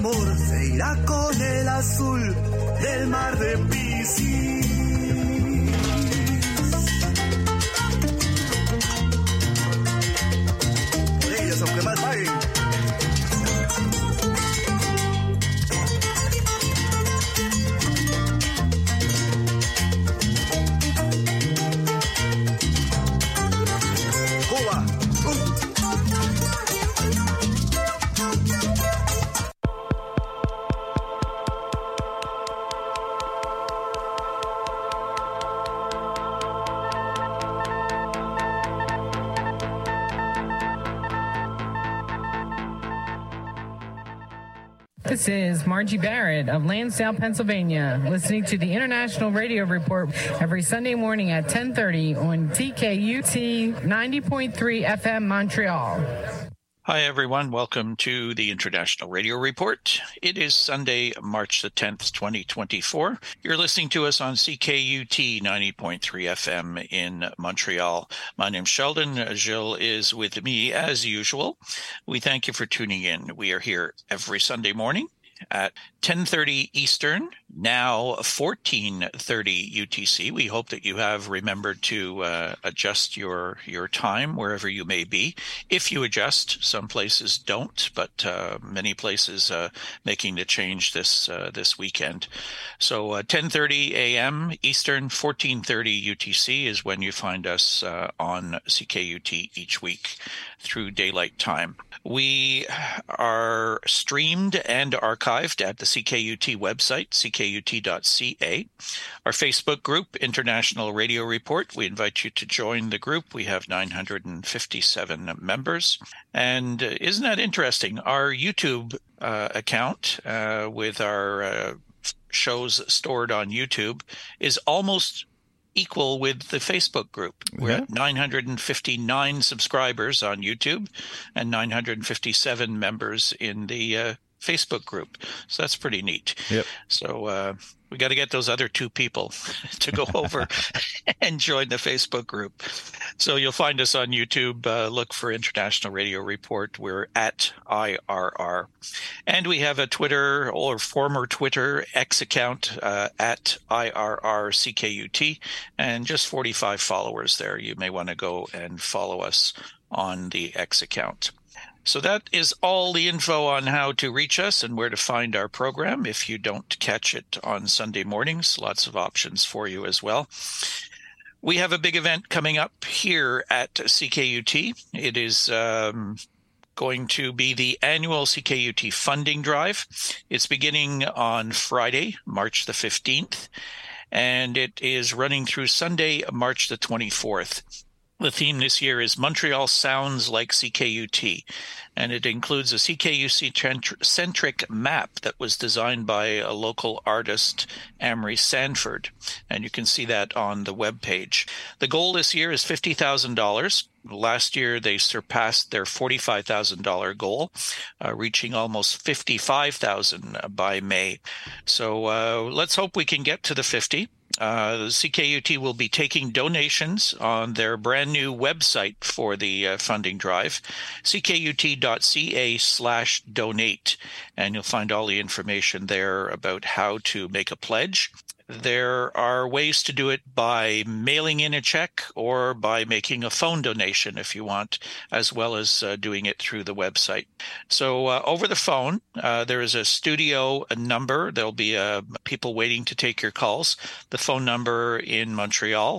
amor se irá con el azul del mar de Piscis. Por ellos, aunque mal paguen. This is Margie Barrett of Lansdale, Pennsylvania, listening to the International Radio Report every Sunday morning at 10:30 on CKUT 90.3 FM Montreal. Hi, everyone. Welcome to the International Radio Report. It is Sunday, March the 10th, 2024. You're listening to us on CKUT 90.3 FM in Montreal. My name's Sheldon. Jill is with me as usual. We thank you for tuning in. We are here every Sunday morning at 10:30 Eastern, now 14:30 UTC. We hope that you have remembered to adjust your time wherever you may be. If you adjust, some places don't, but many places making the change this weekend. So 10:30 a.m. Eastern, 14:30 UTC is when you find us on CKUT each week through daylight time. We are streamed and archived at the CKUT website, ckut.ca. Our Facebook group, International Radio Report, we invite you to join the group. We have 957 members. And isn't that interesting? Our YouTube account with our shows stored on YouTube is almost equal with the Facebook group. We're at 959 subscribers on YouTube and 957 members in the Facebook group. So that's pretty neat. Yep. So we got to get those other two people to go over and join the Facebook group. So you'll find us on YouTube. Look for International Radio Report. We're at IRR. And we have a Twitter or former Twitter X account at IRRCKUT, and just 45 followers there. You may want to go and follow us on the X account. So that is all the info on how to reach us and where to find our program. If you don't catch it on Sunday mornings, lots of options for you as well. We have a big event coming up here at CKUT. It is going to be the annual CKUT funding drive. It's beginning on Friday, March the 15th, and it is running through Sunday, March the 24th. The theme this year is Montreal Sounds Like CKUT, and it includes a CKUT-centric map that was designed by a local artist, Amory Sanford, and you can see that on the webpage. The goal this year is $50,000. Last year, they surpassed their $45,000 goal, reaching almost $55,000 by May. So let's hope we can get to the 50. The CKUT will be taking donations on their brand new website for the funding drive, ckut.ca/donate, and you'll find all the information there about how to make a pledge. There are ways to do it by mailing in a check or by making a phone donation if you want, as well as doing it through the website. So over the phone, there is a studio number. There'll be people waiting to take your calls. The phone number in Montreal,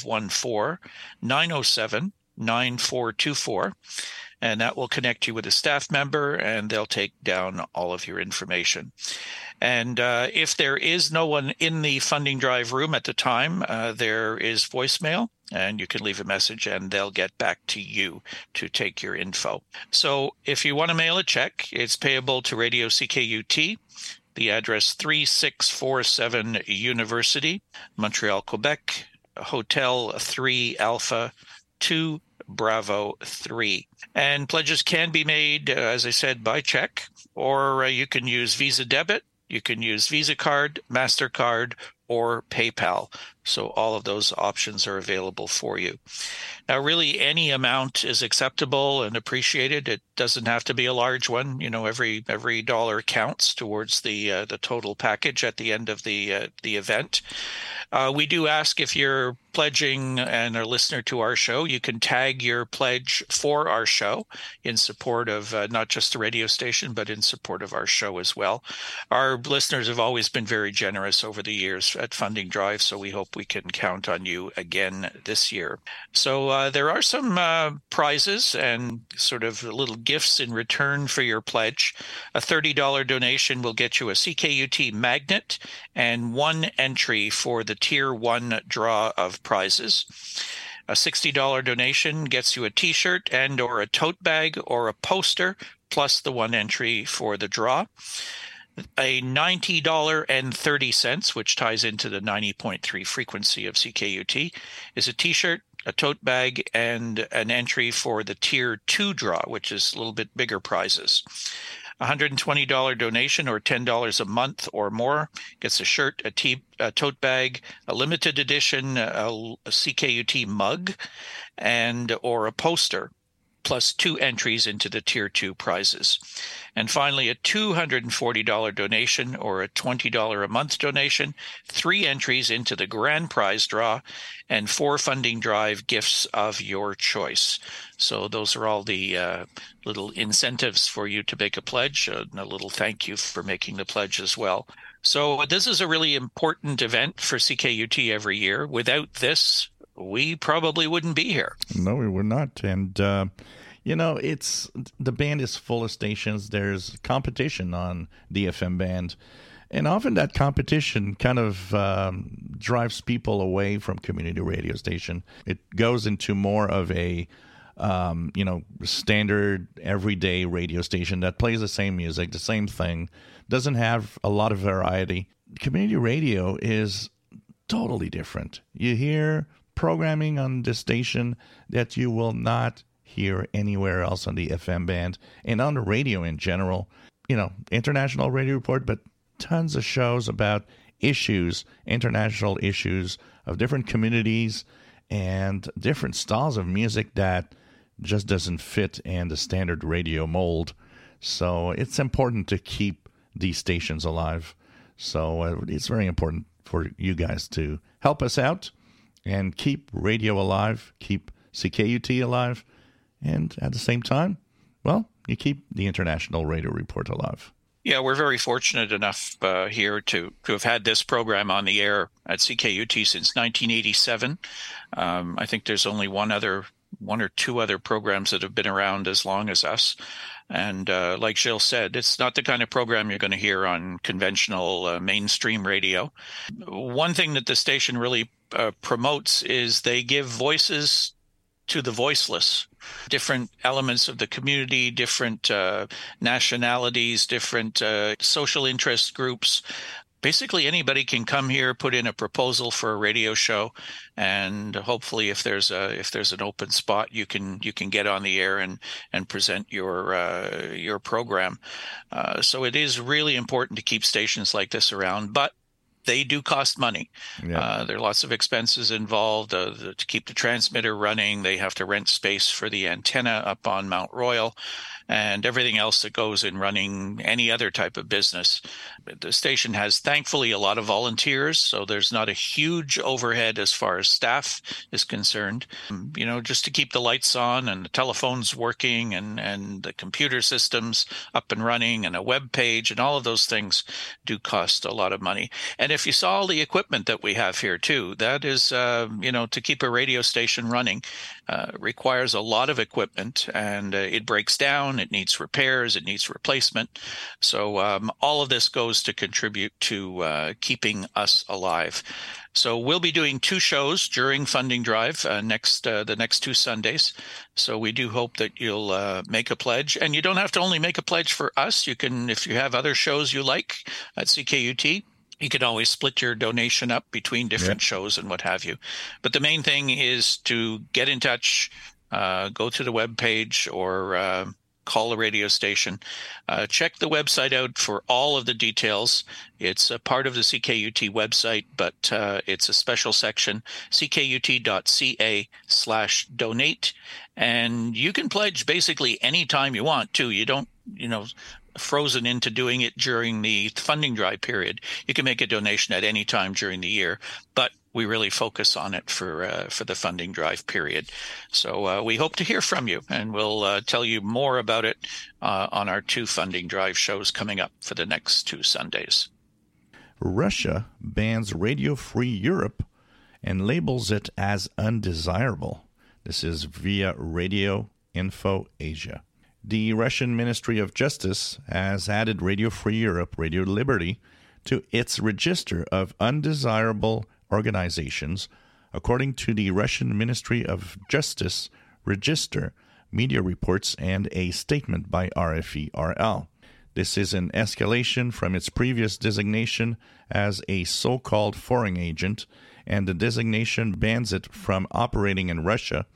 514-907-9424. And that will connect you with a staff member, and they'll take down all of your information. And if there is no one in the funding drive room at the time, there is voicemail, and you can leave a message, and they'll get back to you to take your info. So if you want to mail a check, it's payable to Radio CKUT. The address 3647 University, Montreal, Quebec, Hotel 3 Alpha 2 Bravo 3. And pledges can be made, as I said, by check, or you can use Visa debit, you can use Visa card, MasterCard, or PayPal So all of those options are available for you. Now, really, any amount is acceptable and appreciated. It doesn't have to be a large one. Every dollar counts towards the total package at the end of the event. We do ask, if you're pledging and a listener to our show, you can tag your pledge for our show in support of not just the radio station, but in support of our show as well. Our listeners have always been very generous over the years at Funding Drive, so we hope we can count on you again this year. So there are some prizes and sort of little gifts in return for your pledge. A $30 donation will get you a CKUT magnet and one entry for the Tier 1 draw of prizes. A $60 donation gets you a T-shirt and or a tote bag or a poster, plus the one entry for the draw. A $90.30, which ties into the 90.3 frequency of CKUT, is a T-shirt, a tote bag, and an entry for the Tier 2 draw, which is a little bit bigger prizes. $120 donation or $10 a month or more gets a shirt, a tote bag, a limited edition a CKUT mug, and or a poster, plus 2 entries into the Tier 2 prizes. And finally, a $240 donation or a $20 a month donation, 3 entries into the grand prize draw, and 4 Funding Drive gifts of your choice. So those are all the little incentives for you to make a pledge, and a little thank you for making the pledge as well. So this is a really important event for CKUT every year. Without this, we probably wouldn't be here. No, we would not. And, it's the band is full of stations. There's competition on the FM band. And often that competition kind of drives people away from community radio station. It goes into more of a, standard everyday radio station that plays the same music, the same thing, doesn't have a lot of variety. Community radio is totally different. You hear programming on this station that you will not hear anywhere else on the FM band and on the radio in general. International Radio Report, but tons of shows about issues, international issues of different communities and different styles of music that just doesn't fit in the standard radio mold. So it's important to keep these stations alive. So it's very important for you guys to help us out and keep radio alive, keep CKUT alive, and at the same time, you keep the International Radio Report alive. Yeah, we're very fortunate enough here to have had this program on the air at CKUT since 1987. I think there's only one or two other programs that have been around as long as us. And like Gilles said, it's not the kind of program you're going to hear on conventional mainstream radio. One thing that the station really promotes is they give voices to the voiceless, different elements of the community, different nationalities, different social interest groups. Basically, anybody can come here, put in a proposal for a radio show, and hopefully, if there's an open spot, you can get on the air and present your program. So it is really important to keep stations like this around, but they do cost money. Yeah. There are lots of expenses involved to keep the transmitter running. They have to rent space for the antenna up on Mount Royal and everything else that goes in running any other type of business. The station has, thankfully, a lot of volunteers, so there's not a huge overhead as far as staff is concerned. Just to keep the lights on and the telephones working and the computer systems up and running and a web page and all of those things do cost a lot of money. And if you saw all the equipment that we have here too, that is, to keep a radio station running requires a lot of equipment, and it breaks down. It needs repairs. It needs replacement. So all of this goes to contribute to keeping us alive. So we'll be doing 2 shows during Funding Drive the next 2 Sundays. So we do hope that you'll make a pledge. And you don't have to only make a pledge for us. You can, if you have other shows you like at CKUT, you can always split your donation up between different shows and what have you. But the main thing is to get in touch, go to the web page or call a radio station. Check the website out for all of the details. It's a part of the CKUT website, but it's a special section, ckut.ca/donate. And you can pledge basically any time you want, too. You don't, frozen into doing it during the funding drive period. You can make a donation at any time during the year, but we really focus on it for the funding drive period. So we hope to hear from you, and we'll tell you more about it on our 2 funding drive shows coming up for the next 2 Sundays. Russia bans Radio Free Europe and labels it as undesirable. This is via Radio Info Asia. The Russian Ministry of Justice has added Radio Free Europe, Radio Liberty, to its register of undesirable organizations, according to the Russian Ministry of Justice register, media reports, and a statement by RFE-RL. This is an escalation from its previous designation as a so-called foreign agent, and the designation bans it from operating in Russia.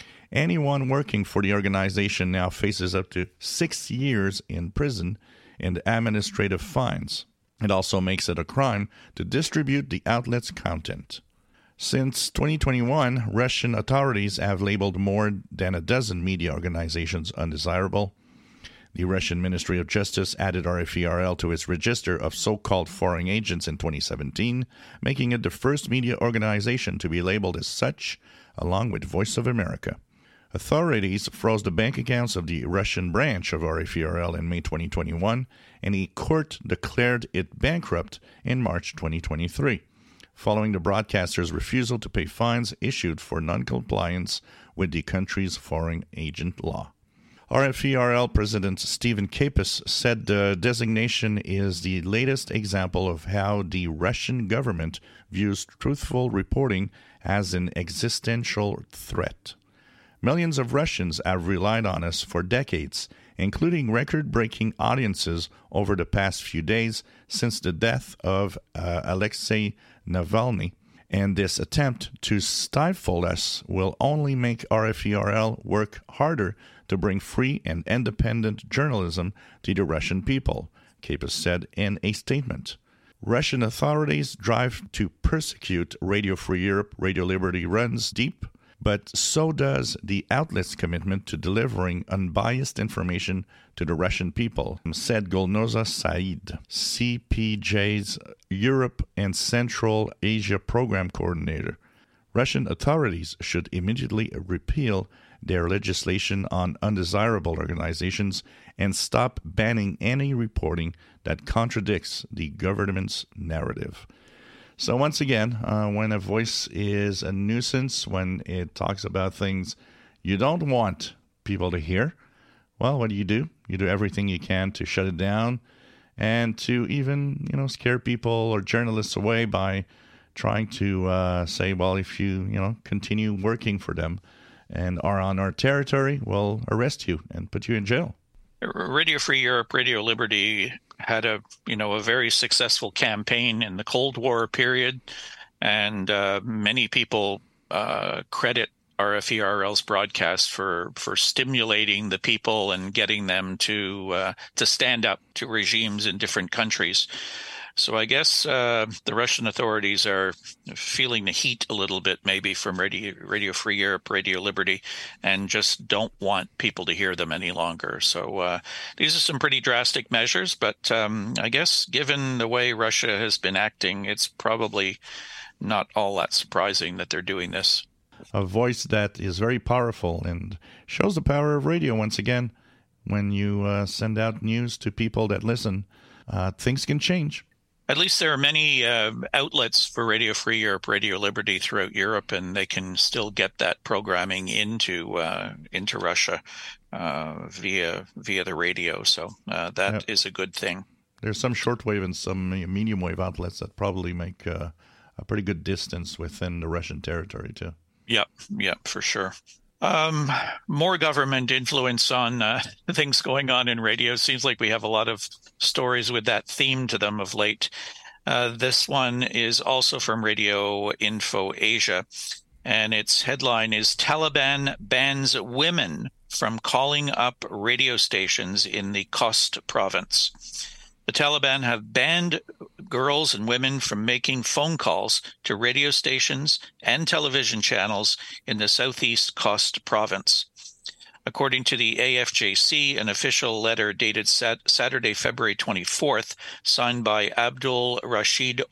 Anyone working for the organization now faces up to 6 years in prison and administrative fines. It also makes it a crime to distribute the outlet's content. Since 2021, Russian authorities have labeled more than a dozen media organizations undesirable. The Russian Ministry of Justice added RFE-RL to its register of so-called foreign agents in 2017, making it the first media organization to be labeled as such, along with Voice of America. Authorities froze the bank accounts of the Russian branch of RFE-RL in May 2021, and a court declared it bankrupt in March 2023, following the broadcaster's refusal to pay fines issued for noncompliance with the country's foreign agent law. RFE-RL President Stephen Capus said the designation is the latest example of how the Russian government views truthful reporting as an existential threat. Millions of Russians have relied on us for decades, including record-breaking audiences over the past few days since the death of Alexei Navalny. And this attempt to stifle us will only make RFE-RL work harder to bring free and independent journalism to the Russian people, Capus said in a statement. Russian authorities' drive to persecute Radio Free Europe, Radio Liberty runs deep, but so does the outlet's commitment to delivering unbiased information to the Russian people, said Golnoza Said, CPJ's Europe and Central Asia Program Coordinator. Russian authorities should immediately repeal their legislation on undesirable organizations and stop banning any reporting that contradicts the government's narrative. So once again, when a voice is a nuisance, when it talks about things you don't want people to hear, well, what do? You do everything you can to shut it down and to even, scare people or journalists away by trying to say, well, if you, continue working for them and are on our territory, we'll arrest you and put you in jail. Radio Free Europe, Radio Liberty had a very successful campaign in the Cold War period, and many people credit RFE-RL's broadcast for stimulating the people and getting them to stand up to regimes in different countries. So I guess the Russian authorities are feeling the heat a little bit, maybe from Radio Free Europe, Radio Liberty, and just don't want people to hear them any longer. So these are some pretty drastic measures, but I guess given the way Russia has been acting, it's probably not all that surprising that they're doing this. A voice that is very powerful and shows the power of radio once again. When you send out news to people that listen, things can change. At least there are many outlets for Radio Free Europe, Radio Liberty throughout Europe, and they can still get that programming into Russia via the radio. So that is a good thing. There's some shortwave and some medium wave outlets that probably make a pretty good distance within the Russian territory too. Yep, for sure. More government influence on things going on in radio. Seems like we have a lot of stories with that theme to them of late. This one is also from Radio Info Asia, and its headline is Taliban bans women from calling up radio stations in the Khost province. The Taliban have banned girls and women from making phone calls to radio stations and television channels in the southeast Khost province. According to the AFJC, an official letter dated Saturday, February 24th, signed by Abdul Rashid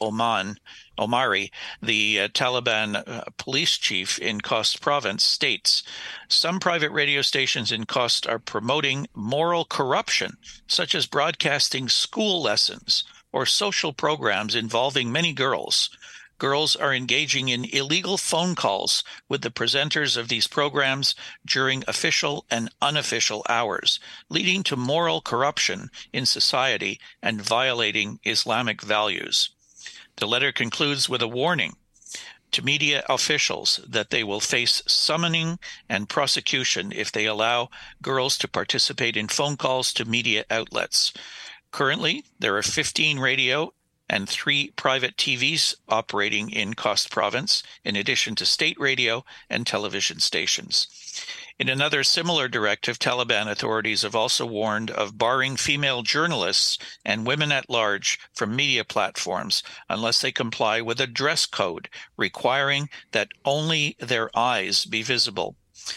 Omari, the Taliban police chief in Khost province, states, some private radio stations in Khost are promoting moral corruption, such as broadcasting school lessons or social programs involving many girls. Girls are engaging in illegal phone calls with the presenters of these programs during official and unofficial hours, leading to moral corruption in society and violating Islamic values. The letter concludes with a warning to media officials that they will face summoning and prosecution if they allow girls to participate in phone calls to media outlets. Currently, there are 15 radio and 3 private TVs operating in Khost province, in addition to state radio and television stations. In another similar directive, Taliban authorities have also warned of barring female journalists and women at large from media platforms unless they comply with a dress code requiring that only their eyes be visible.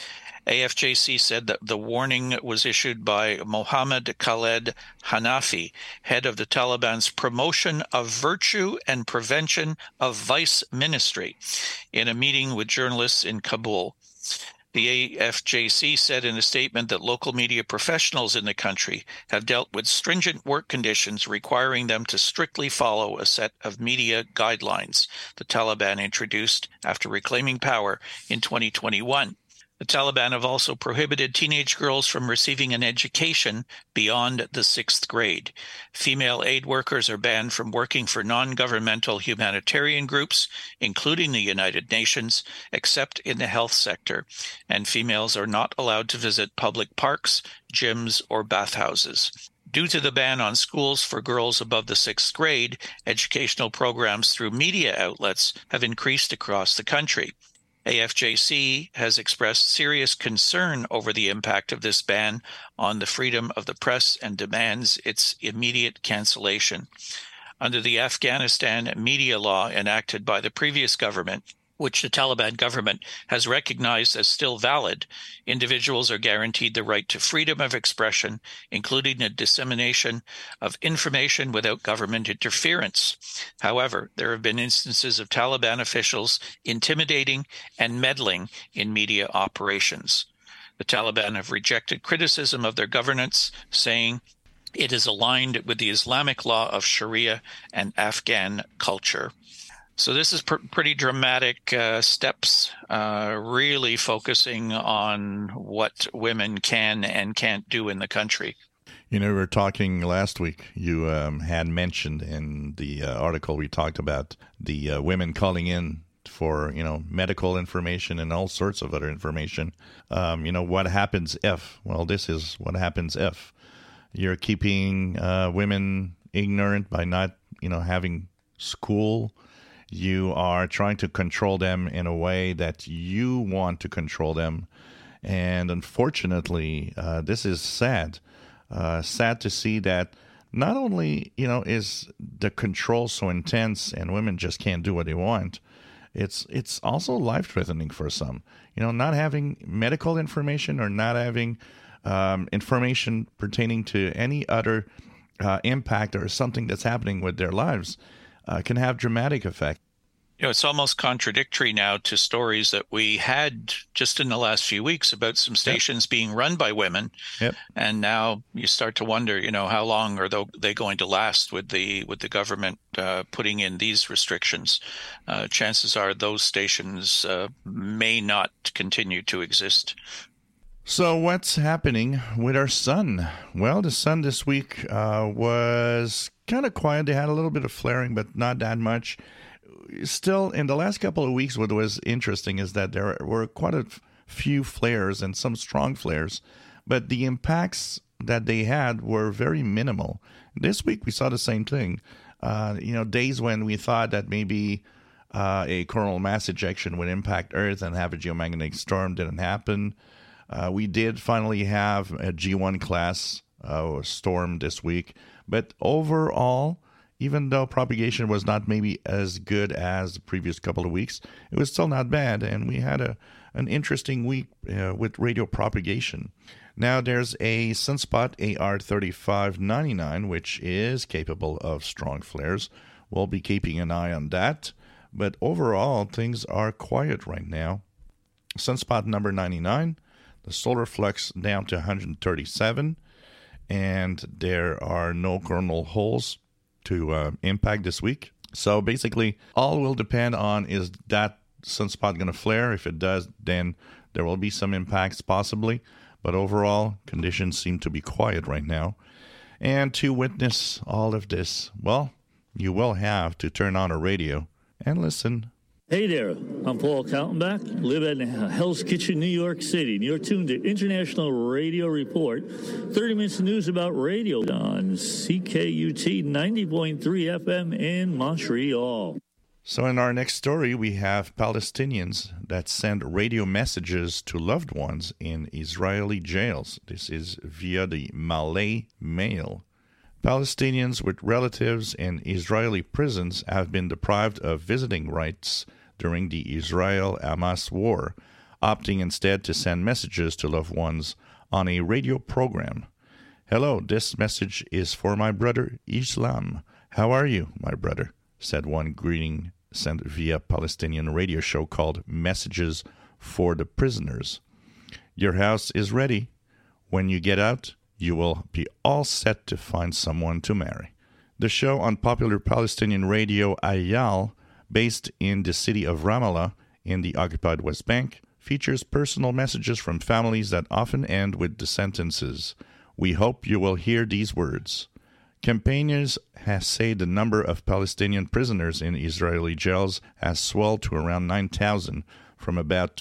AFJC said that the warning was issued by Mohammad Khaled Hanafi, head of the Taliban's Promotion of Virtue and Prevention of Vice Ministry, in a meeting with journalists in Kabul. The AFJC said in a statement that local media professionals in the country have dealt with stringent work conditions requiring them to strictly follow a set of media guidelines the Taliban introduced after reclaiming power in 2021. The Taliban have also prohibited teenage girls from receiving an education beyond the 6th grade. Female aid workers are banned from working for non-governmental humanitarian groups, including the United Nations, except in the health sector, and females are not allowed to visit public parks, gyms, or bathhouses. Due to the ban on schools for girls above the 6th grade, educational programs through media outlets have increased across the country. AFJC has expressed serious concern over the impact of this ban on the freedom of the press and demands its immediate cancellation. Under the Afghanistan media law enacted by the previous government, which the Taliban government has recognized as still valid, individuals are guaranteed the right to freedom of expression, including the dissemination of information without government interference. However, there have been instances of Taliban officials intimidating and meddling in media operations. The Taliban have rejected criticism of their governance, saying it is aligned with the Islamic law of Sharia and Afghan culture. So this is pretty dramatic steps, really focusing on what women can and can't do in the country. You know, we were talking last week, you had mentioned in the article we talked about the women calling in for, medical information and all sorts of other information. What happens if? Well, this is what happens if you're keeping women ignorant by not, having school. You are trying to control them in a way that you want to control them. And unfortunately, this is sad. Sad to see that not only, is the control so intense and women just can't do what they want, it's also life-threatening for some. Not having medical information or not having information pertaining to any other impact or something that's happening with their lives can have dramatic effect. It's almost contradictory now to stories that we had just in the last few weeks about some stations being run by women. Yep. And now you start to wonder, how long are they going to last with the government putting in these restrictions? Chances are those stations may not continue to exist. So what's happening with our sun? Well, the sun this week was kind of quiet. They had a little bit of flaring, but not that much. Still, in the last couple of weeks, what was interesting is that there were quite a few flares and some strong flares, but the impacts that they had were very minimal. This week, we saw the same thing. Days when we thought that maybe a coronal mass ejection would impact Earth and have a geomagnetic storm didn't happen. We did finally have a G1 class storm this week, but overall, even though propagation was not maybe as good as the previous couple of weeks, it was still not bad, and we had an interesting week with radio propagation. Now there's a Sunspot AR3599, which is capable of strong flares. We'll be keeping an eye on that, but overall, things are quiet right now. Sunspot number 99, the solar flux down to 137, and there are no coronal holes to impact this week. So basically, all will depend on is that sunspot going to flare. If it does, then there will be some impacts possibly. But overall, conditions seem to be quiet right now. And to witness all of this, well, you will have to turn on a radio and listen. Hey there, I'm Paul Kaltenbach, live in Hell's Kitchen, New York City. And you're tuned to International Radio Report, 30 minutes of news about radio on CKUT 90.3 FM in Montreal. So in our next story, we have Palestinians that send radio messages to loved ones in Israeli jails. This is via the Malay Mail. Palestinians with relatives in Israeli prisons have been deprived of visiting rights during the Israel-Hamas war, opting instead to send messages to loved ones on a radio program. Hello, this message is for my brother Islam. How are you, my brother? Said one greeting sent via Palestinian radio show called Messages for the Prisoners. Your house is ready. When you get out, you will be all set to find someone to marry. The show on popular Palestinian radio Ayal, based in the city of Ramallah in the occupied West Bank, features personal messages from families that often end with the sentences, "We hope you will hear these words." Campaigners have said the number of Palestinian prisoners in Israeli jails has swelled to around 9,000 from about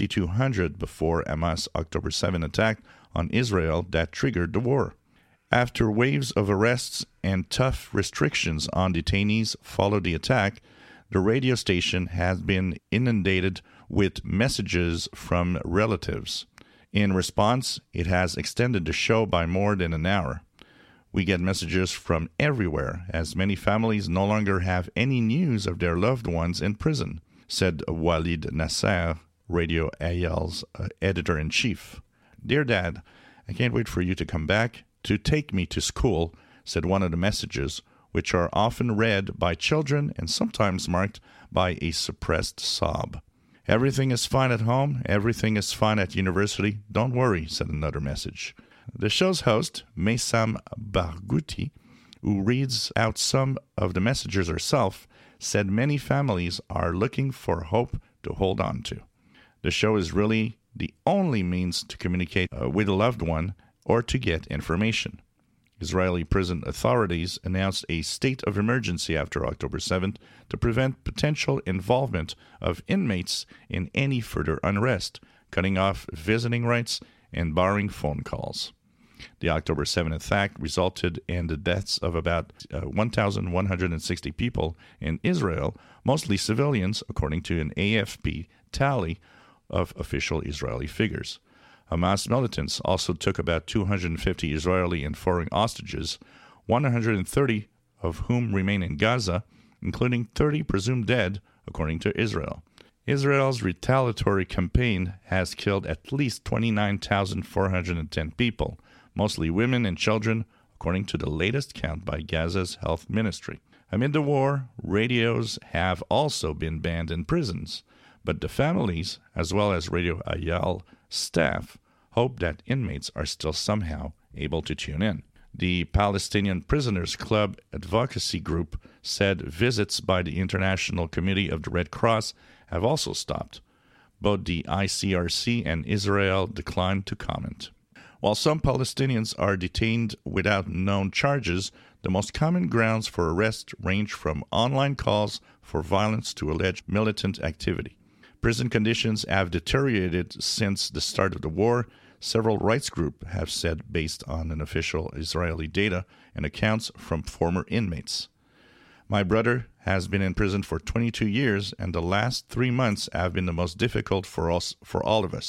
5,200 before Hamas' October 7 attack on Israel that triggered the war. After waves of arrests and tough restrictions on detainees followed the attack, the radio station has been inundated with messages from relatives. In response, it has extended the show by more than an hour. We get messages from everywhere, as many families no longer have any news of their loved ones in prison, said Walid Nasser, Radio Ayal's editor-in-chief. Dear Dad, I can't wait for you to come back to take me to school, said one of the messages, which are often read by children and sometimes marked by a suppressed sob. Everything is fine at home, everything is fine at university, don't worry, said another message. The show's host, Maysam Barghouti, who reads out some of the messages herself, said many families are looking for hope to hold on to. The show is really the only means to communicate with a loved one or to get information. Israeli prison authorities announced a state of emergency after October 7th to prevent potential involvement of inmates in any further unrest, cutting off visiting rights and barring phone calls. The October 7th attack resulted in the deaths of about 1,160 people in Israel, mostly civilians, according to an AFP tally of official Israeli figures. Hamas militants also took about 250 Israeli and foreign hostages, 130 of whom remain in Gaza, including 30 presumed dead, according to Israel. Israel's retaliatory campaign has killed at least 29,410 people, mostly women and children, according to the latest count by Gaza's health ministry. Amid the war, radios have also been banned in prisons, but the families, as well as Radio Ayal staff, hope that inmates are still somehow able to tune in. The Palestinian Prisoners Club advocacy group said visits by the International Committee of the Red Cross have also stopped. Both the ICRC and Israel declined to comment. While some Palestinians are detained without known charges, the most common grounds for arrest range from online calls for violence to alleged militant activity. Prison conditions have deteriorated since the start of the war, several rights groups have said based on unofficial Israeli data and accounts from former inmates. My brother has been in prison for 22 years, and the last 3 months have been the most difficult for all of us,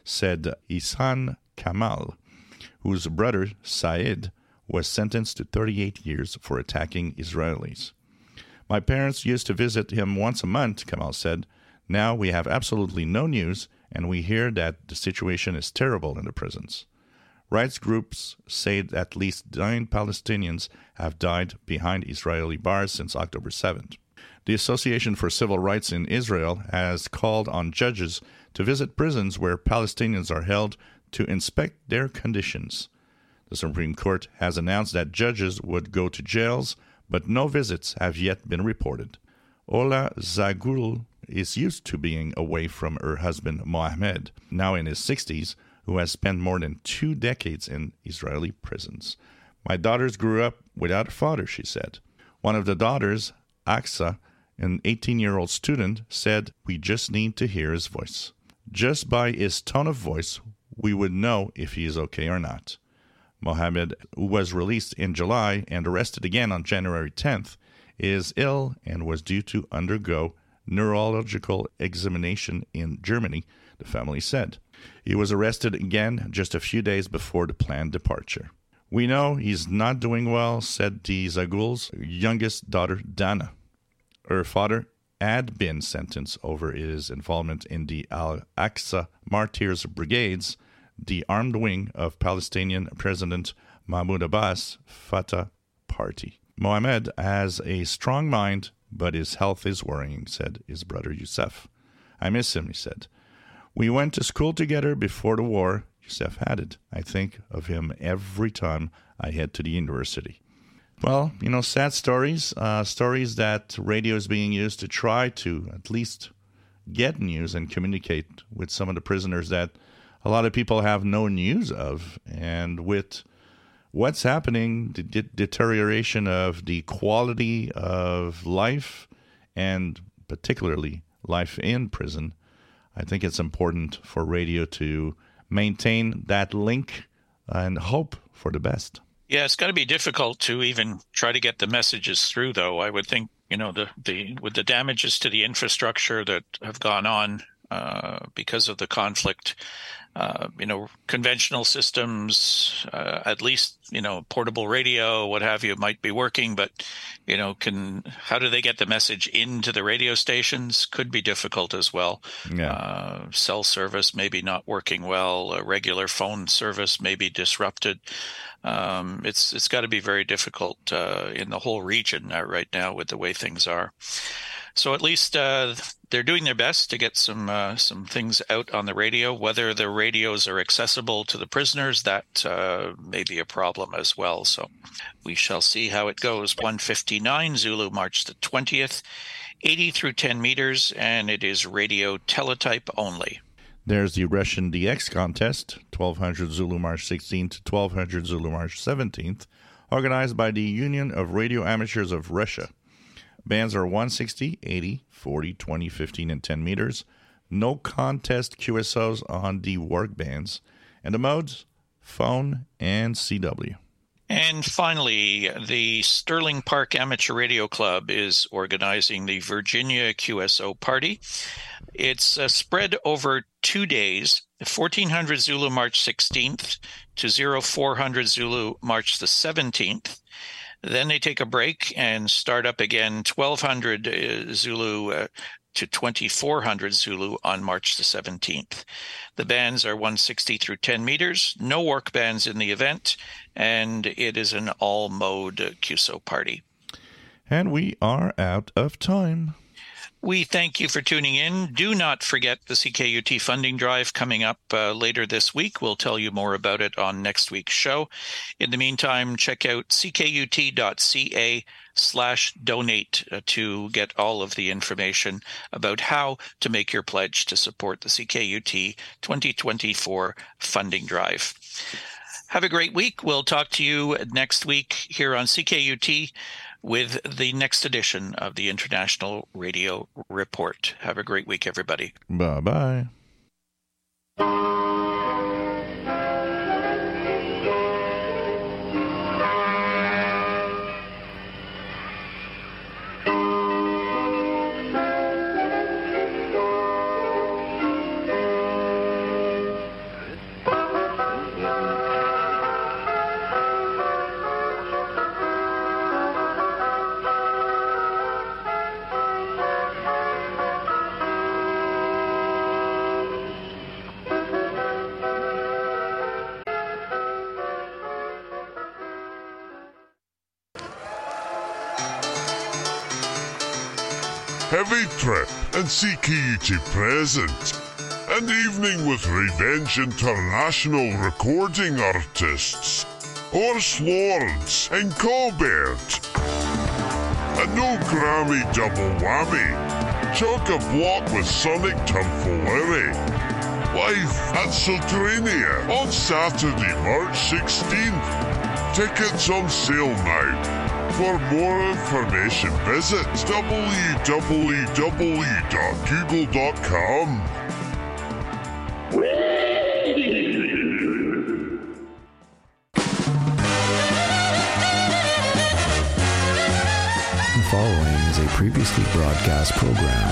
said Ihsan Kamal, whose brother, Said, was sentenced to 38 years for attacking Israelis. My parents used to visit him once a month, Kamal said. Now we have absolutely no news, and we hear that the situation is terrible in the prisons. Rights groups say that at least 9 Palestinians have died behind Israeli bars since October 7th. The Association for Civil Rights in Israel has called on judges to visit prisons where Palestinians are held to inspect their conditions. The Supreme Court has announced that judges would go to jails, but no visits have yet been reported. Ola Zagul is used to being away from her husband Mohammed, now in his 60s, who has spent more than 2 decades in Israeli prisons. My daughters grew up without a father, she said. One of the daughters, Aksa, an 18-year-old student, said, "We just need to hear his voice. Just by his tone of voice, we would know if he is okay or not." Mohammed, who was released in July and arrested again on January 10th, is ill and was due to undergo neurological examination in Germany, the family said. He was arrested again just a few days before the planned departure. "We know he's not doing well," said the Zagul's youngest daughter, Dana. Her father had been sentenced over his involvement in the Al-Aqsa Martyrs Brigades, the armed wing of Palestinian President Mahmoud Abbas' Fatah party. Mohammed has a strong mind, but his health is worrying, said his brother Youssef. "I miss him," he said. "We went to school together before the war," Youssef added. "I think of him every time I head to the university." Well, sad stories, stories that radio is being used to try to at least get news and communicate with some of the prisoners that a lot of people have no news of. And with what's happening, the deterioration of the quality of life, and particularly life in prison, I think it's important for radio to maintain that link and hope for the best. Yeah, it's got to be difficult to even try to get the messages through, though. I would think, with the damages to the infrastructure that have gone on because of the conflict, conventional systems, at least, portable radio, what have you, might be working, but, how do they get the message into the radio stations? Could be difficult as well. Yeah. Cell service maybe not working well. Regular phone service may be disrupted. It's got to be very difficult in the whole region right now with the way things are. So at least they're doing their best to get some things out on the radio. Whether the radios are accessible to the prisoners, that may be a problem as well. So we shall see how it goes. 1:59 Zulu, March the 20th, 80 through 10 meters, and it is radio teletype only. There's the Russian DX contest, 1200 Zulu March 16th to 1200 Zulu March 17th, organized by the Union of Radio Amateurs of Russia. Bands are 160, 80, 40, 20, 15, and 10 meters. No contest QSOs on the work bands. And the modes, phone and CW. And finally, the Sterling Park Amateur Radio Club is organizing the Virginia QSO Party. It's spread over 2 days, 1400 Zulu March 16th to 0400 Zulu March the 17th. Then they take a break and start up again 1200 Zulu to 2400 Zulu on March the 17th. The bands are 160 through 10 meters, no work bands in the event, and it is an all-mode QSO party. And we are out of time. We thank you for tuning in. Do not forget the CKUT funding drive coming up later this week. We'll tell you more about it on next week's show. In the meantime, check out ckut.ca/donate to get all of the information about how to make your pledge to support the CKUT 2024 funding drive. Have a great week. We'll talk to you next week here on CKUT with the next edition of the International Radio Report. Have a great week, everybody. Bye-bye. Heavy Trip and CKUT present an evening with Revenge International recording artists Horace Lawrence and Colbert. A no Grammy double whammy, chock-a-block with Sonic Tomfoolery. Live at Sotrania on Saturday, March 16th. Tickets on sale now. For more information, visit www.google.com. The following is a previously broadcast program.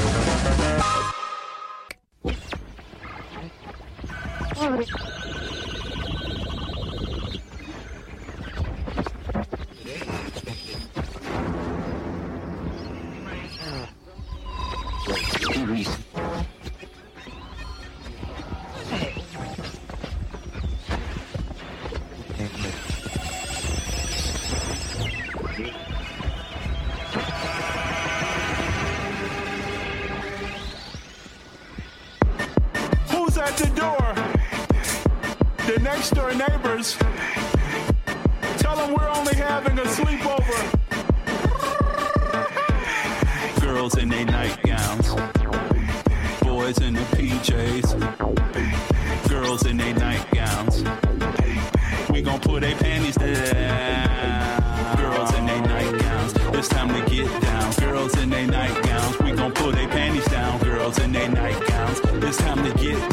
Who's at the door? The next door neighbors. Tell them we're only having a sleepover. Girls in their nightgowns, boys in their PJs. Girls in their nightgowns, we gon' put their panties down. Girls in their nightgowns, it's time to get down. Girls in their nightgowns, we gon' put their panties down. Girls in their nightgowns, it's time to get